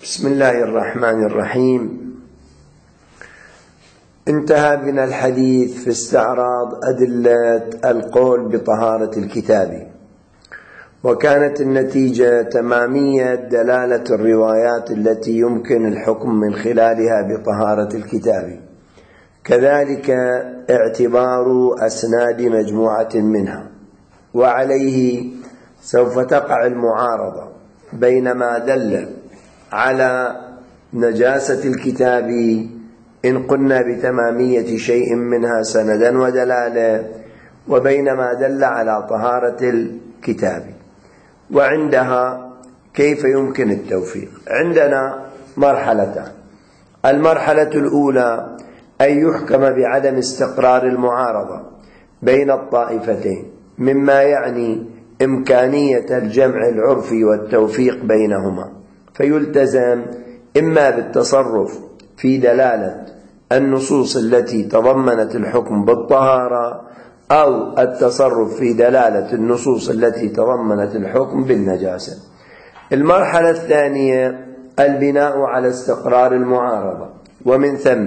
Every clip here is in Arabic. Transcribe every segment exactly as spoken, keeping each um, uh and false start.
بسم الله الرحمن الرحيم. انتهى بنا الحديث في استعراض أدلة القول بطهارة الكتاب، وكانت النتيجة تمامية دلالة الروايات التي يمكن الحكم من خلالها بطهارة الكتاب، كذلك اعتبار أسناد مجموعة منها. وعليه سوف تقع المعارضة بين ما دل على نجاسة الكتاب إن قلنا بتمامية شيء منها سندا ودلالة، وبين ما دل على طهارة الكتاب. وعندها كيف يمكن التوفيق؟ عندنا مرحلتان. المرحلة الأولى أن يحكم بعدم استقرار المعارضة بين الطائفتين، مما يعني إمكانية الجمع العرفي والتوفيق بينهما، فيلتزم إما بالتصرف في دلالة النصوص التي تضمنت الحكم بالطهارة، أو التصرف في دلالة النصوص التي تضمنت الحكم بالنجاسة. المرحلة الثانية البناء على استقرار المعارضة، ومن ثم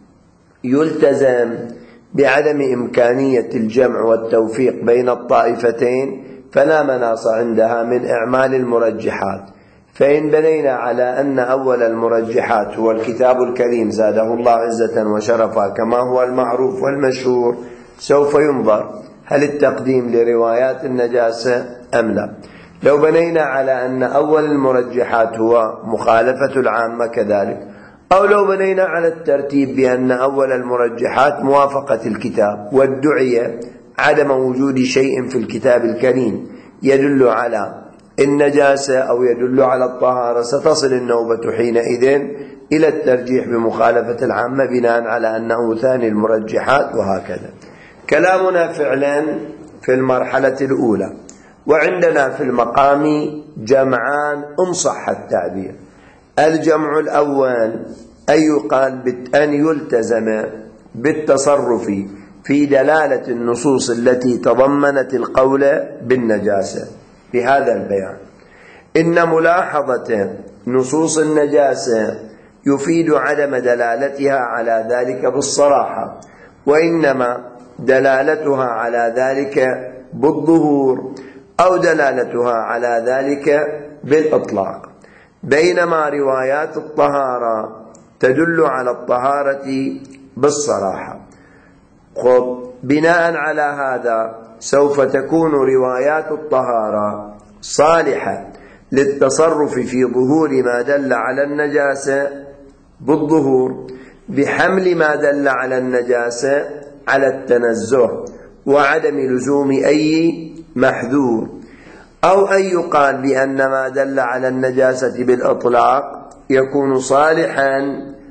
يلتزم بعدم إمكانية الجمع والتوفيق بين الطائفتين، فلا مناص عندها من إعمال المرجحات. فإن بنينا على أن أول المرجحات هو الكتاب الكريم زاده الله عزة وشرفا كما هو المعروف والمشهور، سوف ينظر هل التقديم لروايات النجاسة أم لا. لو بنينا على أن أول المرجحات هو مخالفة العامة كذلك، أو لو بنينا على الترتيب بأن أول المرجحات موافقة الكتاب، وادعي عدم وجود شيء في الكتاب الكريم يدل على النجاسة أو يدل على الطهارة، ستصل النوبة حينئذ إلى الترجيح بمخالفة العامة بناء على أنه ثاني المرجحات، وهكذا. كلامنا فعلا في المرحلة الأولى. وعندنا في المقام جمعان إن صح التعبير. الجمع الأول أن يقال أن يلتزم بالتصرف في دلالة النصوص التي تضمنت القول بالنجاسة بهذا البيان: إن ملاحظة نصوص النجاسة يفيد عدم دلالتها على ذلك بالصراحة، وإنما دلالتها على ذلك بالظهور، أو دلالتها على ذلك بالإطلاق، بينما روايات الطهارة تدل على الطهارة بالصراحة. خب بناء على هذا سوف تكون روايات الطهارة صالحة للتصرف في ظهور ما دل على النجاسة بالظهور، بحمل ما دل على النجاسة على التنزه وعدم لزوم أي محذور، أو أن يقال بأن ما دل على النجاسة بالإطلاق يكون صالحا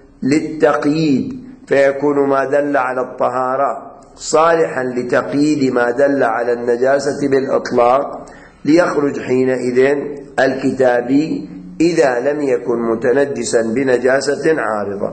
للتقييد، فيكون ما دل على الطهارة صالحا لتقييد ما دل على النجاسة بالإطلاق، ليخرج حينئذ الكتابي إذا لم يكن متنجسا بنجاسة عارضة.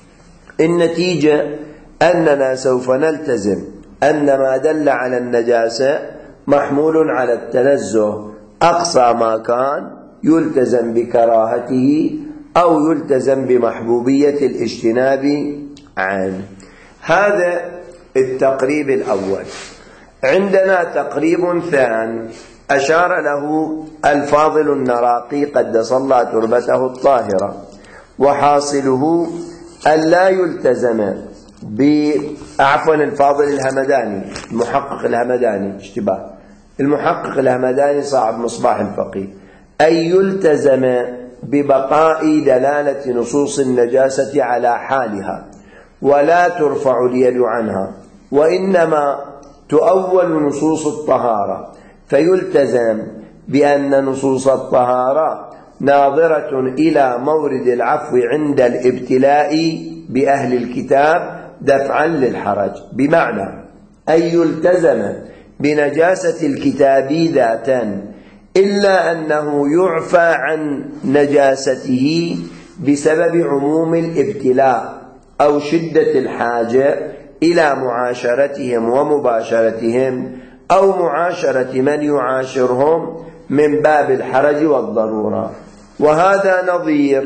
النتيجة أننا سوف نلتزم أن ما دل على النجاسة محمول على التنزه، أقصى ما كان يلتزم بكراهته أو يلتزم بمحبوبية الاجتناب عنه. هذا التقريب الأول. عندنا تقريب ثان أشار له الفاضل النراقي قدس الله تربته الطاهرة، وحاصله أن لا يلتزم بعفوا الفاضل الهمداني المحقق الهمداني اشتباه المحقق الهمداني صاحب مصباح الفقيه، أن يلتزم ببقاء دلالة نصوص النجاسة على حالها ولا ترفع اليد عنها، وإنما تؤول نصوص الطهارة، فيلتزم بأن نصوص الطهارة ناظرة إلى مورد العفو عند الابتلاء بأهل الكتاب دفعا للحرج، بمعنى أن يلتزم بنجاسة الكتاب ذاتا، إلا أنه يعفى عن نجاسته بسبب عموم الابتلاء أو شدة الحاجة إلى معاشرتهم ومباشرتهم، أو معاشرة من يعاشرهم من باب الحرج والضرورة. وهذا نظير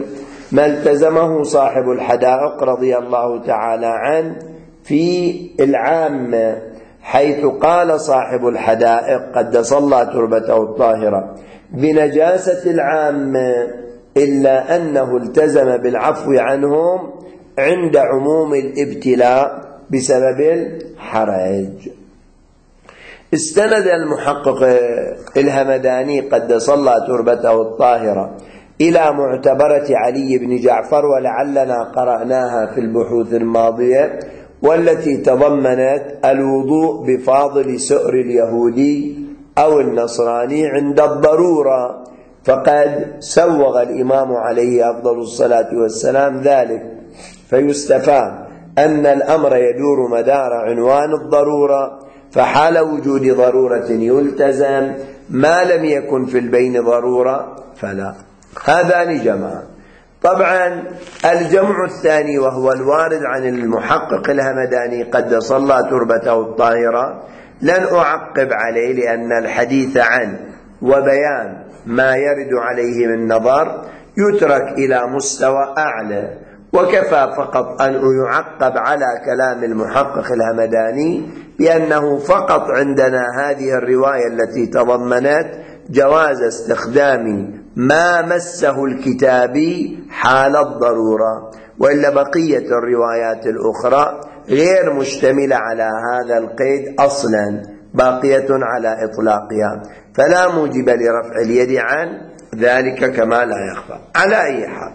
ما التزمه صاحب الحدائق رضي الله تعالى عنه في العامة، حيث قال صاحب الحدائق قدس الله تربته الطاهرة بنجاسة العامة، إلا أنه التزم بالعفو عنهم عند عموم الابتلاء بسبب الحرج. استند المحقق الهمداني قدس الله تربته الطاهرة إلى معتبرة علي بن جعفر، ولعلنا قرأناها في البحوث الماضية، والتي تضمنت الوضوء بفاضل سؤر اليهودي أو النصراني عند الضرورة، فقد سوغ الإمام عليه أفضل الصلاة والسلام ذلك، فيستفاد أن الأمر يدور مدار عنوان الضرورة، فحال وجود ضرورة يلتزم، ما لم يكن في البين ضرورة فلا. هذان جمعان. طبعا الجمع الثاني وهو الوارد عن المحقق الهمداني قدس الله تربته الطاهرة لن أعقب عليه، لأن الحديث عنه وبيان ما يرد عليه من نظر يترك إلى مستوى أعلى، وكفى فقط أن يعقب على كلام المحقق الهمداني بأنه فقط عندنا هذه الرواية التي تضمنت جواز استخدام ما مسه الكتابي حال الضرورة، وإلا بقية الروايات الأخرى غير مشتملة على هذا القيد أصلا، باقية على إطلاقها، فلا موجب لرفع اليد عن ذلك كما لا يخفى. على أي حال،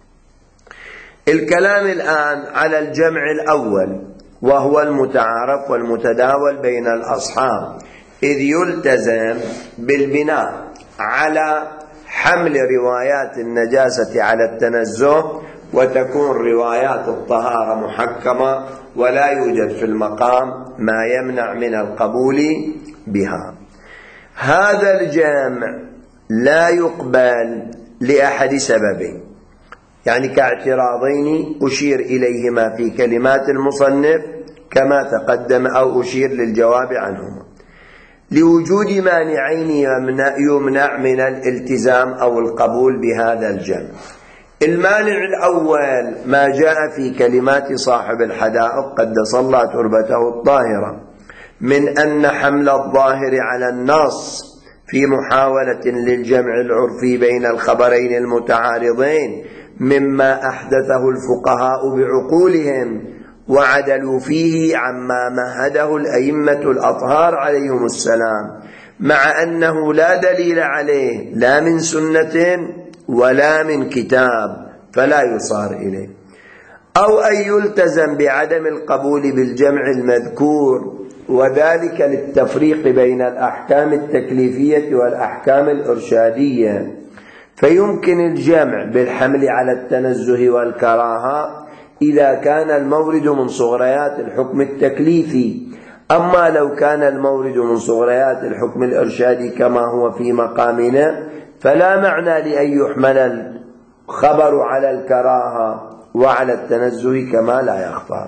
الكلام الآن على الجمع الأول وهو المتعارف والمتداول بين الأصحاب، إذ يلتزم بالبناء على حمل روايات النجاسة على التنزه، وتكون روايات الطهارة محكمة، ولا يوجد في المقام ما يمنع من القبول بها. هذا الجمع لا يقبل لأحد سببين، يعني كاعتراضين أشير إليهما في كلمات المصنف كما تقدم، أو أشير للجواب عنهما. لوجود مانعين يمنع من الالتزام أو القبول بهذا الجمع. المانع الأول ما جاء في كلمات صاحب الحدائق قدس الله تربته الطاهرة من أن حمل الظاهر على النص في محاولة للجمع العرفي بين الخبرين المتعارضين مما أحدثه الفقهاء بعقولهم وعدلوا فيه عما مهده الأئمة الأطهار عليهم السلام، مع أنه لا دليل عليه لا من سنة ولا من كتاب، فلا يصار إليه. أو أن يلتزم بعدم القبول بالجمع المذكور، وذلك للتفريق بين الأحكام التكليفية والأحكام الإرشادية، فيمكن الجمع بالحمل على التنزه والكراهة إذا كان المورد من صغريات الحكم التكليفي، أما لو كان المورد من صغريات الحكم الإرشادي كما هو في مقامنا، فلا معنى لأن يحمل الخبر على الكراهة وعلى التنزه كما لا يخفى.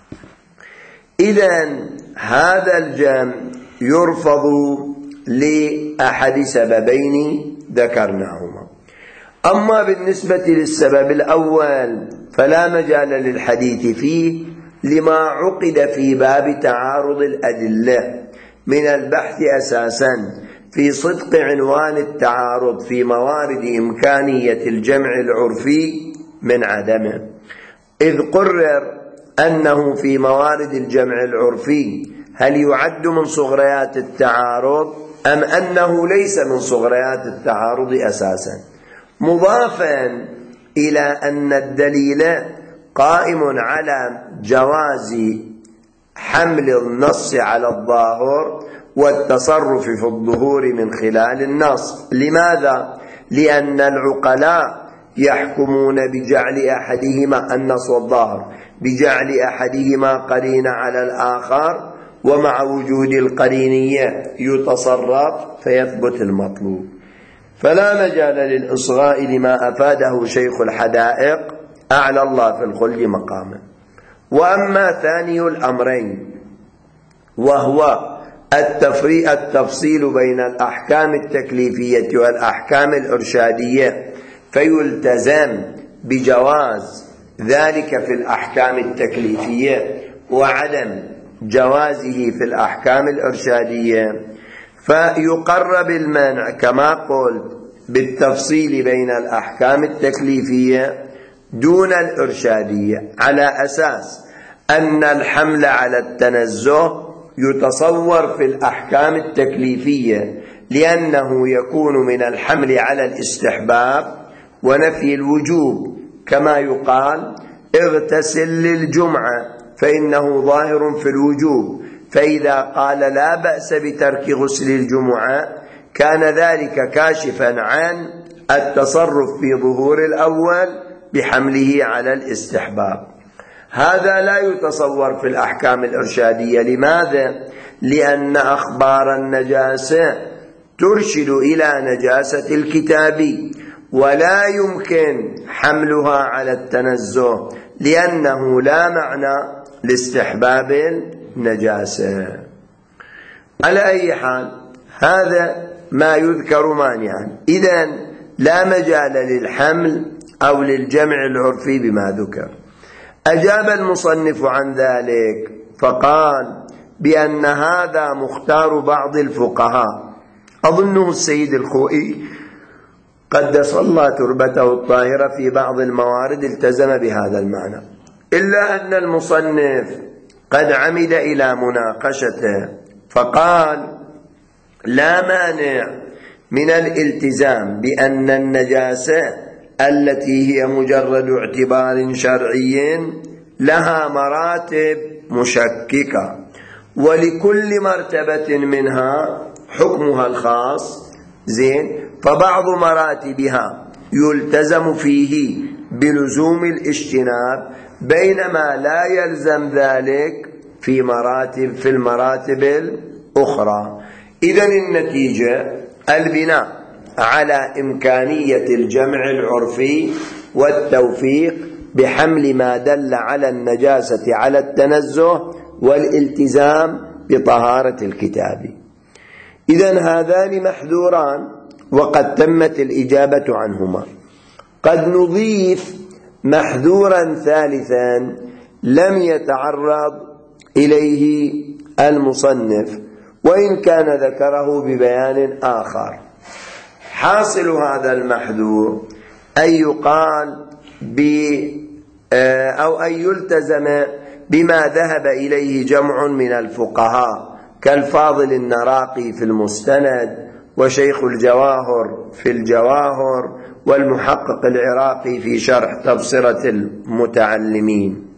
إذن هذا الجمع يرفض لأحد سببين ذكرناهما. أما بالنسبة للسبب الأول فلا مجال للحديث فيه، لما عقد في باب تعارض الأدلة من البحث أساسا في صدق عنوان التعارض في موارد إمكانية الجمع العرفي من عدمه، إذ قرر أنه في موارد الجمع العرفي هل يعد من صغريات التعارض أم أنه ليس من صغريات التعارض أساسا، مضافا إلى أن الدليل قائم على جواز حمل النص على الظاهر والتصرف في الظهور من خلال النص. لماذا؟ لأن العقلاء يحكمون بجعل أحدهما النص والظاهر بجعل أحدهما قرين على الآخر، ومع وجود القرينية يتصرف فيثبت المطلوب، فلا مجال للإصغاء لما أفاده شيخ الحدائق أعلى الله في الخلد مقاما. وأما ثاني الأمرين وهو التفريق التفصيل بين الأحكام التكليفية والأحكام الإرشادية، فيلتزم بجواز ذلك في الأحكام التكليفية وعدم جوازه في الأحكام الإرشادية، فيقرب المنع كما قلت بالتفصيل بين الأحكام التكليفية دون الإرشادية، على أساس أن الحمل على التنزه يتصور في الأحكام التكليفية لأنه يكون من الحمل على الاستحباب ونفي الوجوب، كما يقال اغتسل للجمعة فإنه ظاهر في الوجوب، فإذا قال لا بأس بترك غسل الجمعة كان ذلك كاشفا عن التصرف في ظهور الأول بحمله على الاستحباب. هذا لا يتصور في الأحكام الإرشادية. لماذا؟ لأن أخبار النجاسة ترشد إلى نجاسة الكتاب، ولا يمكن حملها على التنزه لأنه لا معنى لاستحباب النجاسة. على أي حال هذا ما يذكر مانعا، إذن لا مجال للحمل أو للجمع العرفي بما ذكر. أجاب المصنف عن ذلك فقال بأن هذا مختار بعض الفقهاء، أظنه السيد الخوئي قدس الله تربته الطاهرة في بعض الموارد التزم بهذا المعنى، إلا أن المصنف قد عمد إلى مناقشته فقال لا مانع من الالتزام بأن النجاسة التي هي مجرد اعتبار شرعي لها مراتب مشككة، ولكل مرتبة منها حكمها الخاص، زين، فبعض مراتبها يلتزم فيه بلزوم الاجتناب بينما لا يلزم ذلك في مراتب في المراتب الأخرى. إذن النتيجة البناء على إمكانية الجمع العرفي والتوفيق بحمل ما دل على النجاسة على التنزه والالتزام بطهارة الكتاب. إذن هذان محذوران وقد تمت الإجابة عنهما. قد نضيف محذورا ثالثا لم يتعرض إليه المصنف وإن كان ذكره ببيان آخر. حاصل هذا المحذور أن يقال ب أو أن يلتزم بما ذهب إليه جمع من الفقهاء كالفاضل النراقي في المستند وشيخ الجواهر في الجواهر والمحقق العراقي في شرح تبصرة المتعلمين.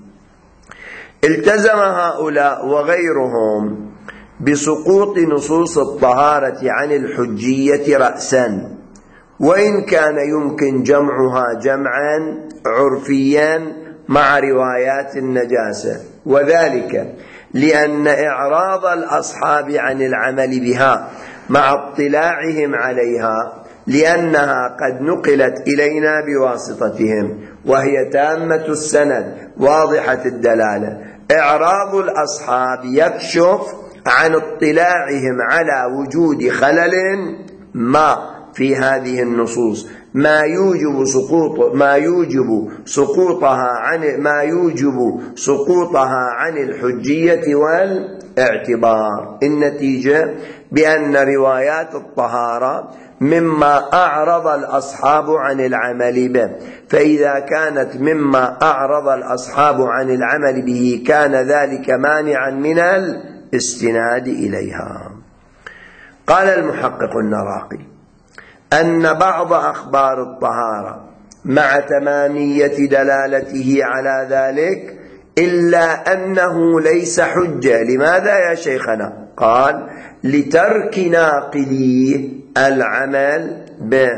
التزم هؤلاء وغيرهم بسقوط نصوص الطهارة عن الحجية رأسا، وإن كان يمكن جمعها جمعا عرفيا مع روايات النجاسة، وذلك لأن إعراض الأصحاب عن العمل بها مع اطلاعهم عليها لأنها قد نقلت إلينا بواسطتهم وهي تامة السند واضحة الدلالة. إعراض الأصحاب يكشف عن اطلاعهم على وجود خلل ما في هذه النصوص ما يوجب سقوط ما يوجب سقوطها عن ما يوجب سقوطها عن الحجية والاعتبار. النتيجة بأن روايات الطهارة مما أعرض الأصحاب عن العمل به، فإذا كانت مما أعرض الأصحاب عن العمل به كان ذلك مانعا من الاستناد إليها. قال المحقق النراقي أن بعض أخبار الطهارة مع تمامية دلالته على ذلك إلا أنه ليس حجة. لماذا يا شيخنا؟ قال لترك ناقليه العمل به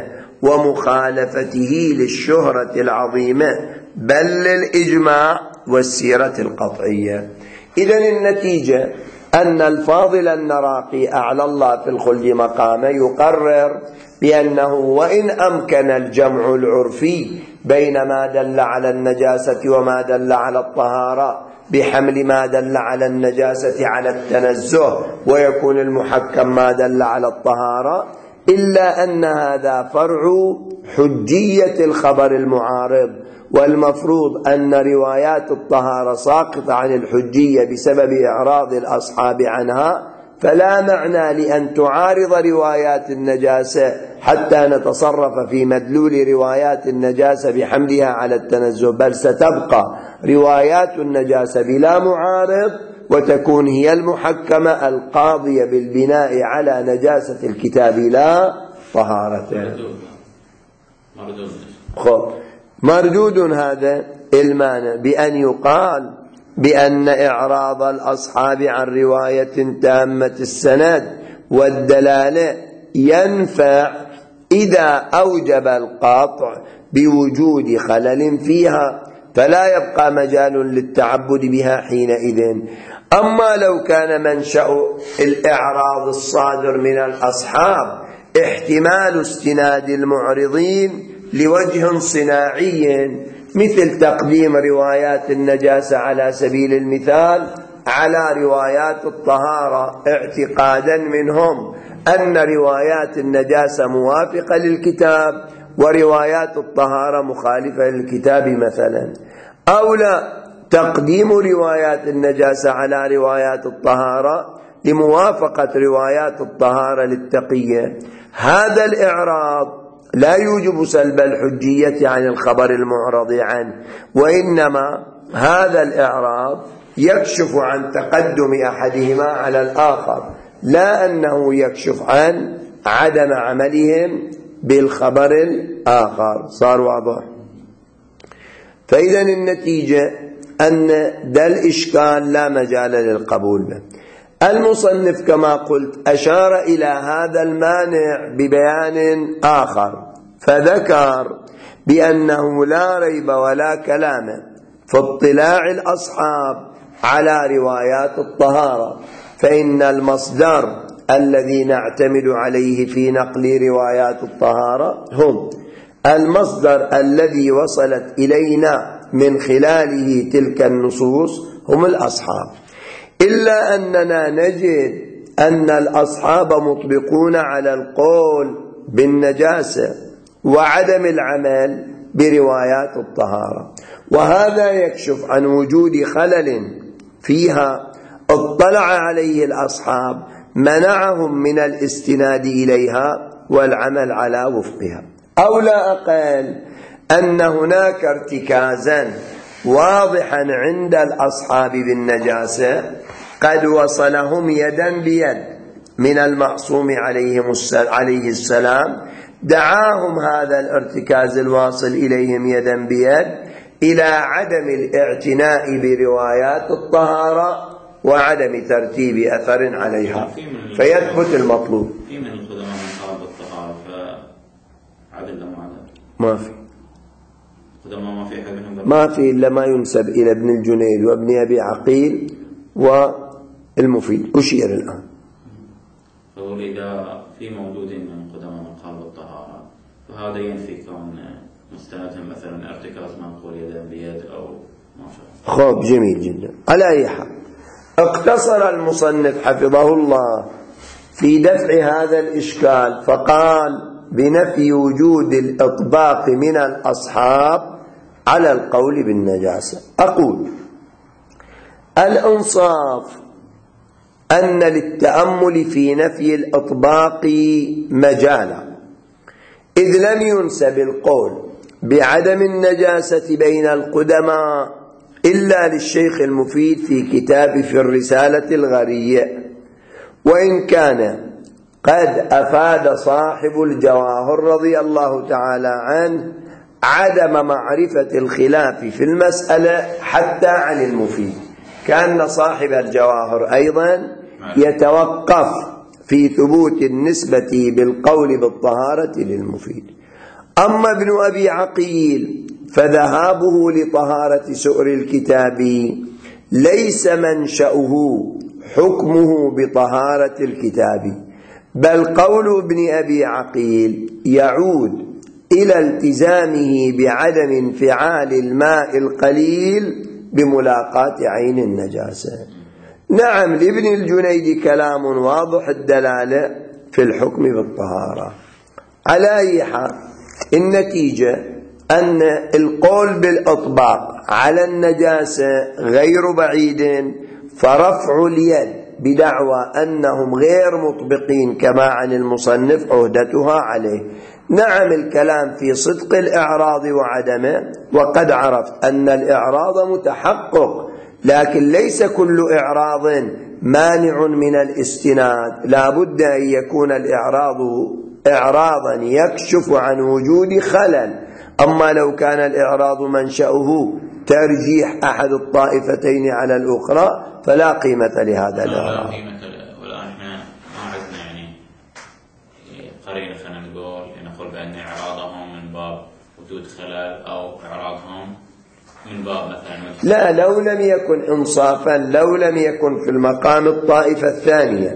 ومخالفته للشهرة العظيمة بل للإجماع والسيرة القطعية. إذن النتيجة أن الفاضل النراقي أعلى الله في الخلد مقامه يقرر بأنه وإن أمكن الجمع العرفي بين ما دل على النجاسة وما دل على الطهارة بحمل ما دل على النجاسة على التنزه ويكون المحكم ما دل على الطهارة، إلا أن هذا فرع حجية الخبر المعارض، والمفروض أن روايات الطهارة ساقطة عن الحجية بسبب إعراض الأصحاب عنها، فلا معنى لأن تعارض روايات النجاسة حتى نتصرف في مدلول روايات النجاسة بحملها على التنزه، بل ستبقى روايات النجاسة بلا معارض وتكون هي المحكمة القاضية بالبناء على نجاسة الكتاب لا طهارته. خب مردود هذا المعنى بأن يقال بأن إعراض الأصحاب عن رواية تامة السند والدلالة ينفع إذا أوجب القاطع بوجود خلل فيها، فلا يبقى مجال للتعبد بها حينئذ. أما لو كان منشأ الإعراض الصادر من الأصحاب احتمال استناد المعرضين لوجه صناعي مثل تقديم روايات النجاسة على سبيل المثال على روايات الطهارة اعتقادا منهم أن روايات النجاسة موافقة للكتاب وروايات الطهارة مخالفة للكتاب مثلا، أو لا تقديم روايات النجاسة على روايات الطهارة لموافقة روايات الطهارة للتقية. هذا الإعراض لا يوجب سلب الحجية عن الخبر المعرض عنه، وإنما هذا الإعراض يكشف عن تقدم أحدهما على الآخر، لا أنه يكشف عن عدم عملهم بالخبر الآخر. صار واضح؟ فإذا النتيجة أن ذا الإشكال لا مجال للقبول به. المصنف كما قلت أشار إلى هذا المانع ببيان آخر، فذكر بأنه لا ريب ولا كلام في اطلاع الأصحاب على روايات الطهارة، فإن المصدر الذي نعتمد عليه في نقل روايات الطهارة هم المصدر الذي وصلت إلينا من خلاله تلك النصوص هم الأصحاب، إلا أننا نجد أن الأصحاب مطبقون على القول بالنجاسة وعدم العمل بروايات الطهارة، وهذا يكشف عن وجود خلل فيها اطلع عليه الأصحاب منعهم من الاستناد إليها والعمل على وفقها، أو لا أقل أن هناك ارتكازا واضحا عند الأصحاب بالنجاسة قد وصلهم يدا بيد من المعصوم عليه السلام، دعاهم هذا الارتكاز الواصل إليهم يدا بيد إلى عدم الاعتناء بروايات الطهارة وعدم ترتيب أثر عليها فيثبت المطلوب. في من القدماء من قال بالطهارة فعدل لهم عدل؟ ما في قدماء ما في أحد منهم ما في إلا ما ينسب إلى ابن الجنيد وابن أبي عقيل والمفيد أشير الآن. فقول إذا في موجود من قدماء من قال بالطهارة فهذا ينفي كون مستندهم مثلا ارتكاز منقول يدا بيد أو ما شاء. خب جميل جدا. على أي حال اقتصر المصنف حفظه الله في دفع هذا الإشكال فقال بنفي وجود الإطباق من الأصحاب على القول بالنجاسة. أقول الإنصاف أن للتأمل في نفي الإطباق مجالا، إذ لم ينسب القول بعدم النجاسة بين القدماء إلا للشيخ المفيد في كتاب في الرسالة الغرية، وإن كان قد أفاد صاحب الجواهر رضي الله تعالى عنه عدم معرفة الخلاف في المسألة حتى عن المفيد، كان صاحب الجواهر أيضا يتوقف في ثبوت النسبة بالقول بالطهارة للمفيد. أما ابن أبي عقيل فذهابه لطهارة سؤر الكتاب ليس منشأه حكمه بطهارة الكتاب، بل قول ابن أبي عقيل يعود إلى التزامه بعدم انفعال الماء القليل بملاقاة عين النجاسة. نعم لابن الجنيد كلام واضح الدلالة في الحكم بالطهارة. على أي حال النتيجة أن القول بالإطباق على النجاسة غير بعيد، فرفع اليد بدعوى أنهم غير مطبقين كما عن المصنف عهدتها عليه. نعم الكلام في صدق الإعراض وعدمه، وقد عرفت أن الإعراض متحقق، لكن ليس كل إعراض مانع من الاستناد، لا بد أن يكون الإعراض إعراضا يكشف عن وجود خلل. أما لو كان الإعراض منشأه ترجيح أحد الطائفتين على الأخرى فلا قيمة لهذا الإعراض. والآن احنا ما عندنا يعني قرينة خلينا نقول نقول بأن إعراضهم من باب وجود خلل أو إعراضهم من باب مثلا. لا، لو لم يكن إنصافا، لو لم يكن في المقام الطائفة الثانية،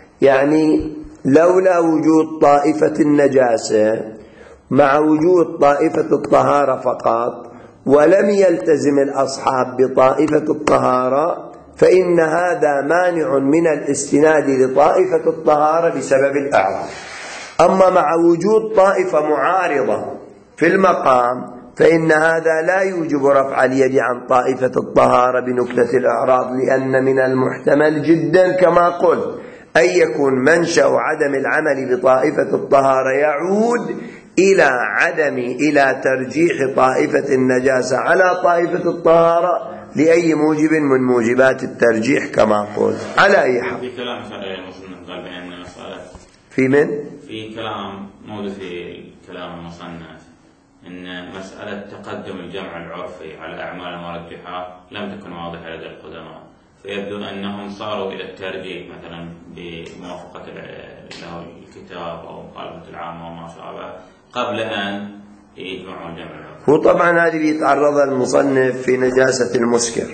يعني لولا وجود طائفة النجاسة مع وجود طائفة الطهارة فقط، ولم يلتزم الأصحاب بطائفة الطهارة، فإن هذا مانع من الاستناد لطائفة الطهارة بسبب الإعراض. أما مع وجود طائفة معارضة في المقام فإن هذا لا يوجب رفع اليد عن طائفة الطهارة بنكتة الإعراض، لأن من المحتمل جدا كما قلت أن يكون منشأ عدم العمل بطائفة الطهارة يعود إلى عدم إلى ترجيح طائفة النجاسة على طائفة الطهارة لأي موجب من موجبات الترجيح كما قلت. على أي حال في كلام المصنف قال بأن مسألة في من في كلام موجود في كلام المصنف إن مسألة تقدم الجمع العرفي على أعمال المرجحات لم تكن واضحة لدى القدماء، فيبدو أنهم صاروا إلى الترجيح مثلا بموافقة له الكتاب أو مخالفة العامة وما شابه قبل أن يجمعوا الجمع العرفي. هو طبعا هذه بيتعرض المصنف في نجاسة المسكر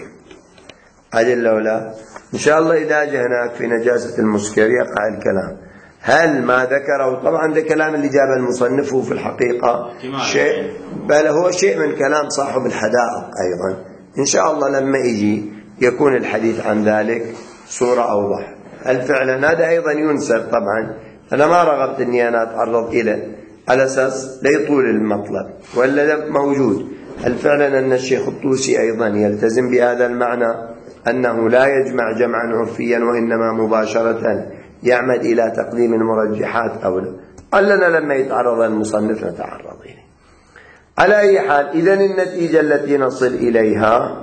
عدل لولا إن شاء الله إذا جاء هناك في نجاسة المسكر يقع الكلام. هل ما ذكره طبعا ده كلام اللي جاب المصنف في الحقيقة شيء، بل هو شيء من كلام صاحب الحدائق أيضا. إن شاء الله لما يجي يكون الحديث عن ذلك صورة أوضح. هل فعلا هذا أيضا ينسب؟ طبعا أنا ما رغبت أني أنا أتعرض إليه على أساس لا يطول المطلب، ولا ده موجود. هل فعلا أن الشيخ الطوسي أيضا يلتزم بهذا المعنى أنه لا يجمع جمعا عرفيا وإنما مباشرة يعمد إلى تقديم المرجحات أو لا؟ قال لنا لما يتعرض المصنف نتعرض إليه. على أي حال إذن النتيجة التي نصل إليها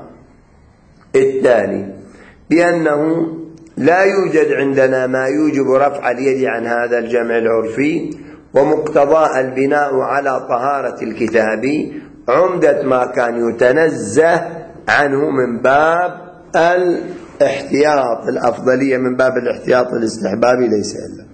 التالي، بأنه لا يوجد عندنا ما يوجب رفع اليد عن هذا الجمع العرفي، ومقتضى البناء على طهارة الكتاب عمدة ما كان يتنزه عنه من باب الاحتياط، الأفضلية من باب الاحتياط الاستحبابي ليس إلا.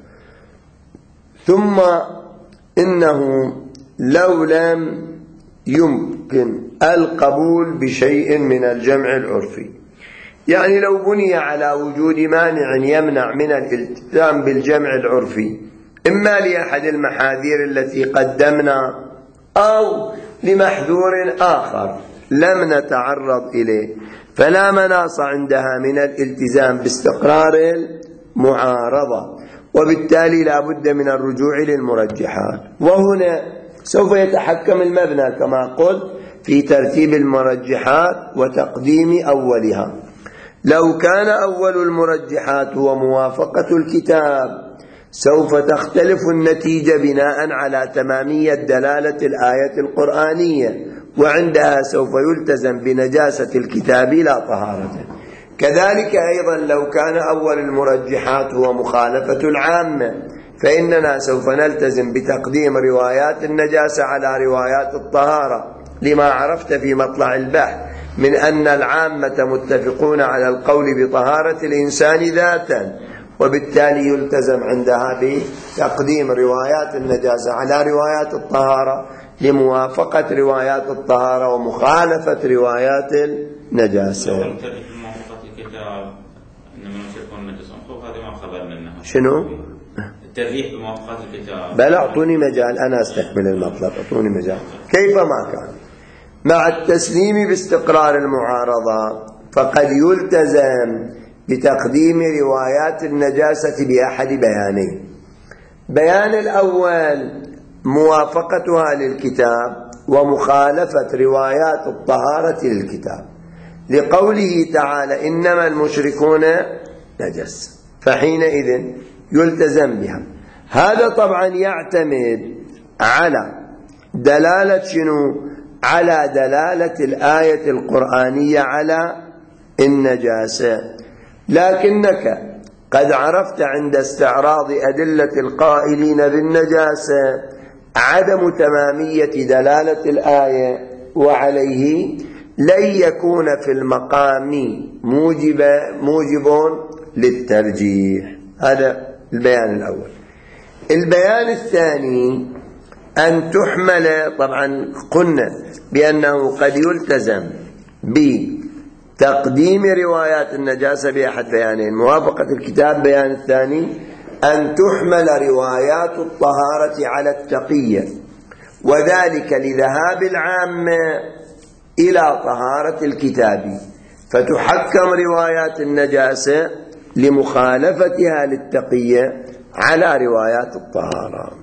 ثم إنه لو لم يمكن القبول بشيء من الجمع العرفي، يعني لو بني على وجود مانع يمنع من الالتزام بالجمع العرفي، إما لأحد المحاذير التي قدمنا أو لمحذور آخر لم نتعرض إليه، فلا مناص عندها من الالتزام باستقرار المعارضة، وبالتالي لا بد من الرجوع للمرجحات. وهنا سوف يتحكم المبنى كما قلت في ترتيب المرجحات وتقديم أولها. لو كان أول المرجحات هو موافقة الكتاب سوف تختلف النتيجة بناء على تمامية دلالة الآية القرآنية، وعندها سوف يلتزم بنجاسة الكتاب لا طهارة. كذلك أيضا لو كان أول المرجحات هو مخالفة العامة، فإننا سوف نلتزم بتقديم روايات النجاسة على روايات الطهارة، لما عرفت في مطلع البحث من أن العامة متفقون على القول بطهارة الإنسان ذاتا، وبالتالي يلتزم عندها بتقديم روايات النجاسة على روايات الطهارة لموافقة روايات الطهارة ومخالفة روايات النجاسة. شنو؟ الترجيح بموافقة الكتاب. بل أعطوني مجال أنا أستكمل المطلب، أعطوني مجال. كيف ما كان مع التسليم باستقرار المعارضة فقد يلتزم بتقديم روايات النجاسة بأحد بيانين. بيان الأول موافقتها للكتاب ومخالفة روايات الطهارة للكتاب، لقوله تعالى إنما المشركون نجس، فحينئذ يلتزم بها. هذا طبعا يعتمد على دلالة شنو؟ على دلالة الآية القرآنية على النجاسة. لكنك قد عرفت عند استعراض أدلة القائلين بالنجاسة عدم تمامية دلالة الآية، وعليه لن يكون في المقام موجب موجب للترجيح. هذا البيان الأول. البيان الثاني أن تحمل، طبعا قلنا بأنه قد يلتزم بتقديم روايات النجاسة بأحد بيانين، موافقة الكتاب. بيان الثاني أن تحمل روايات الطهارة على التقية، وذلك لذهاب العامة إلى طهارة الكتاب، فتحكم روايات النجاسة لمخالفتها للتقية على روايات الطهارة.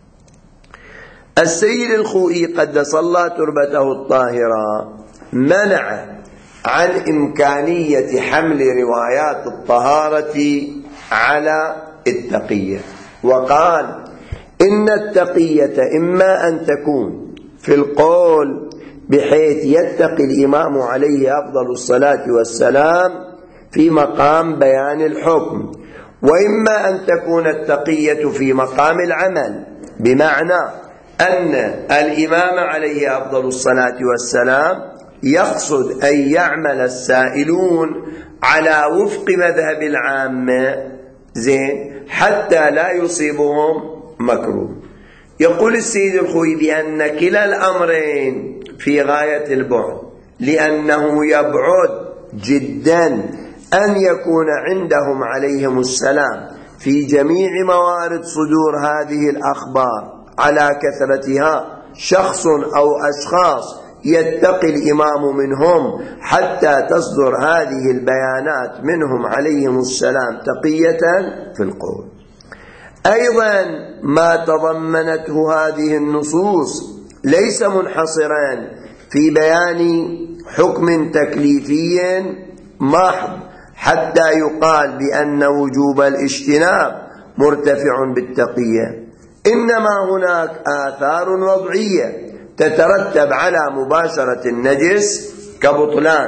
السيد الخوئي قدس الله تربته الطاهرة منع عن إمكانية حمل روايات الطهارة على التقية، وقال إن التقية إما أن تكون في القول بحيث يتقي الإمام عليه أفضل الصلاة والسلام في مقام بيان الحكم، وإما أن تكون التقية في مقام العمل، بمعنى أن الإمام عليه أفضل الصلاة والسلام يقصد أن يعمل السائلون على وفق مذهب العامة زين حتى لا يصيبهم مكروه. يقول السيد الخوئي بأن كلا الأمرين في غاية البعد، لأنه يبعد جدا أن يكون عندهم عليهم السلام في جميع موارد صدور هذه الأخبار على كثرتها شخص أو أشخاص يتقي الإمام منهم حتى تصدر هذه البيانات منهم عليهم السلام تقية في القول. أيضا ما تضمنته هذه النصوص ليس منحصرا في بيان حكم تكليفي محض حتى يقال بأن وجوب الاجتناب مرتفع بالتقية، إنما هناك آثار وضعية تترتب على مباشرة النجس كبطلان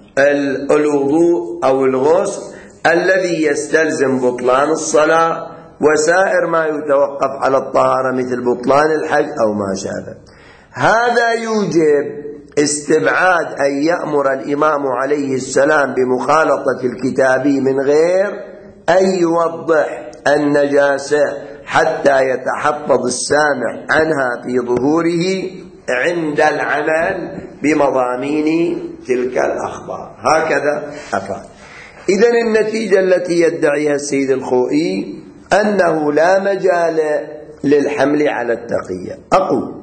الوضوء أو الغسل الذي يستلزم بطلان الصلاة، وسائر ما يتوقف على الطهارة مثل بطلان الحج أو ما شابه. هذا يوجب استبعاد أن يأمر الإمام عليه السلام بمخالطة الكتابي من غير أن يوضح النجاسة حتى يتحفظ السامع عنها في ظهوره عند العمل بمضامين تلك الأخبار. هكذا أفعل. إذن النتيجة التي يدعيها السيد الخوئي أنه لا مجال للحمل على التقية. أقول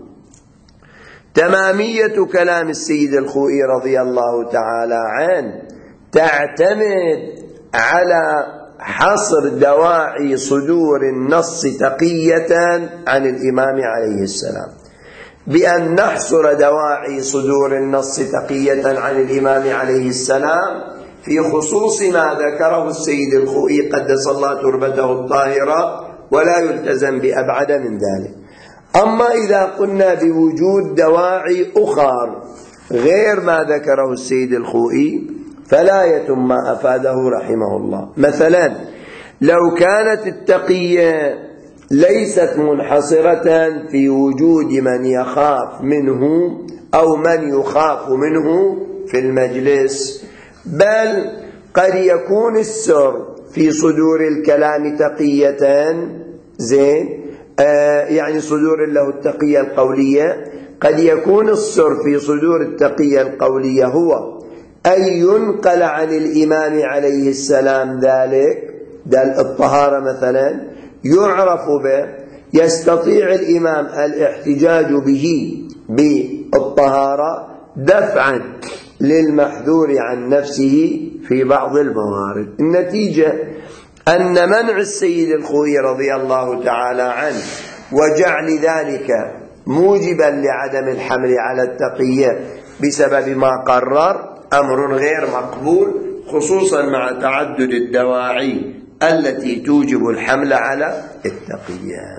تمامية كلام السيد الخوئي رضي الله تعالى عنه تعتمد على حصر دواعي صدور النص تقية عن الإمام عليه السلام، بأن نحصر دواعي صدور النص تقية عن الإمام عليه السلام في خصوص ما ذكره السيد الخوئي قدس الله تربته الطاهرة، ولا يلتزم بأبعد من ذلك. أما إذا قلنا بوجود دواعي أخرى غير ما ذكره السيد الخوئي فلا يتم ما أفاده رحمه الله. مثلا لو كانت التقية ليست منحصرة في وجود من يخاف منه أو من يخاف منه في المجلس، بل قد يكون السر في صدور الكلام تقية زين آه يعني صدور له التقية القولية، قد يكون السر في صدور التقية القولية هو أن ينقل عن الإمام عليه السلام ذلك دل الطهارة مثلا يعرف به، يستطيع الإمام الاحتجاج به بالطهارة دفعا للمحذور عن نفسه في بعض الموارد. النتيجة أن منع السيد الخوئي رضي الله تعالى عنه وجعل ذلك موجبا لعدم الحمل على التقية بسبب ما قرر أمر غير مقبول، خصوصا مع تعدد الدواعي التي توجب الحمل على التقية.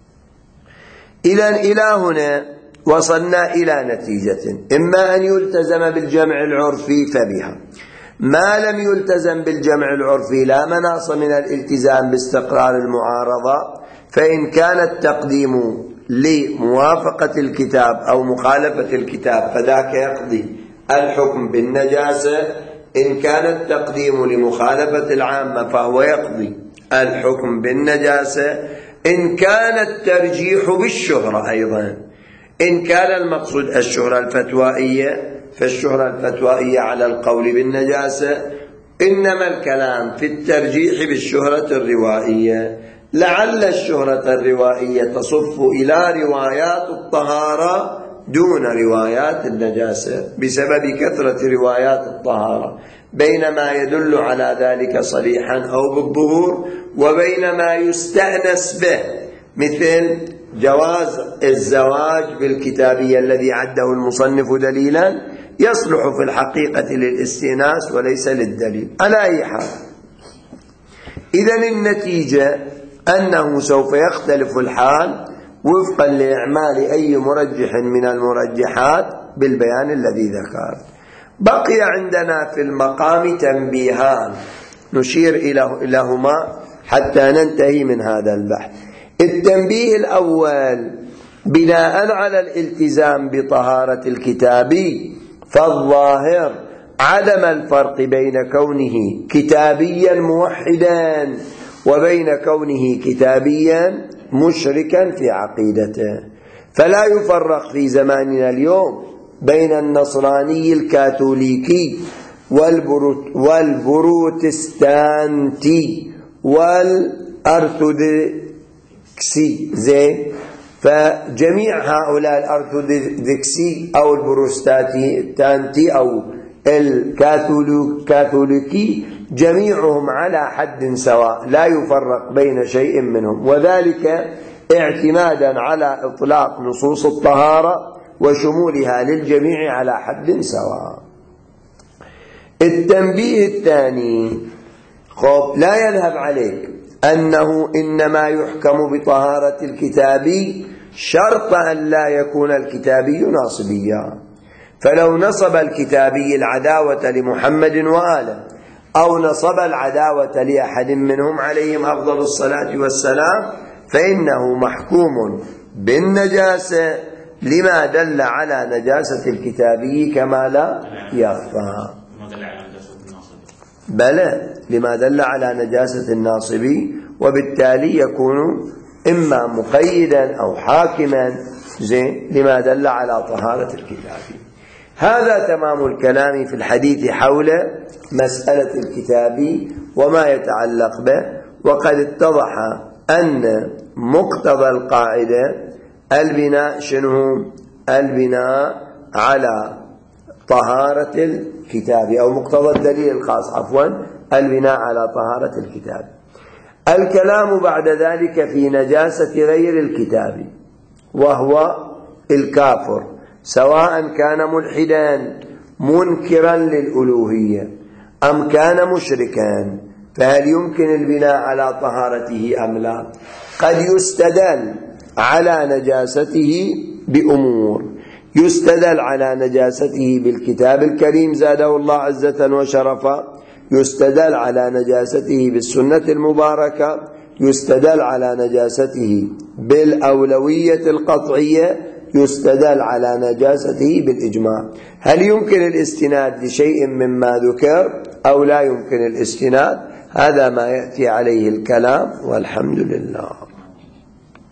إذن إلى هنا وصلنا إلى نتيجة: إما أن يلتزم بالجمع العرفي فبها، ما لم يلتزم بالجمع العرفي لا مناص من الالتزام باستقرار المعارضة، فإن كان التقديم لموافقة الكتاب أو مخالفة الكتاب فذاك يقضي الحكم بالنجاسة، إن كان التقديم لمخالفة العامة فهو يقضي الحكم بالنجاسة، إن كان الترجيح بالشهرة أيضا، إن كان المقصود الشهرة الفتوائية فالشهرة الفتوائية على القول بالنجاسة، إنما الكلام في الترجيح بالشهرة الروائية، لعل الشهرة الروائية تصف إلى روايات الطهارة دون روايات النجاسة بسبب كثرة روايات الطهارة، بينما يدل على ذلك صريحا أو بالظهور، وبينما يستأنس به مثل جواز الزواج بالكتابية الذي عده المصنف دليلا يصلح في الحقيقة للاستئناس وليس للدليل. على أي حال، إذن النتيجة أنه سوف يختلف الحال وفقا لإعمال أي مرجح من المرجحات بالبيان الذي ذكرت. بقي عندنا في المقام تنبيهان نشير إليهما حتى ننتهي من هذا البحث. التنبيه الأول: بناء على الالتزام بطهارة الكتاب فالظاهر عدم الفرق بين كونه كتابيا موحدا وبين كونه كتابيا مشركا في عقيدته، فلا يفرق في زماننا اليوم بين النصراني الكاثوليكي والبروتستانتي والأرثوذكسي زي، فجميع هؤلاء الأرثوذكسي أو البروتستانتي أو الكاثوليكي جميعهم على حد سواء لا يفرق بين شيء منهم، وذلك اعتمادا على إطلاق نصوص الطهارة وشمولها للجميع على حد سواء. التنبيه الثاني: خب لا يذهب عليك أنه إنما يحكم بطهارة الكتابي شرط أن لا يكون الكتابي ناصبيا، فلو نصب الكتابي العداوة لمحمد وآله أو نصب العداوة لأحد منهم عليهم أفضل الصلاة والسلام فإنه محكوم بالنجاسة لما دل على نجاسة الكتابي كما لا يخفى. بلى لما دل على نجاسة الناصبي، وبالتالي يكون إما مقيدا أو حاكما زين لما دل على طهارة الكتابي. هذا تمام الكلام في الحديث حول مسألة الكتابي وما يتعلق به، وقد اتضح أن مقتضى القاعدة البناء شنو؟ البناء على طهارة الكتاب، أو مقتضى الدليل الخاص عفوا البناء على طهارة الكتاب. الكلام بعد ذلك في نجاسة غير الكتاب وهو الكافر، سواء كان ملحدا منكرا للألوهية أم كان مشركا، فهل يمكن البناء على طهارته أم لا؟ قد يستدل على نجاسته بأمور: يستدل على نجاسته بالكتاب الكريم زاده الله عزة وشرفا، يستدل على نجاسته بالسنة المباركة، يستدل على نجاسته بالأولوية القطعية، يستدل على نجاسته بالإجماع. هل يمكن الاستناد لشيء مما ذكر أو لا يمكن الاستناد؟ هذا ما يأتي عليه الكلام، والحمد لله.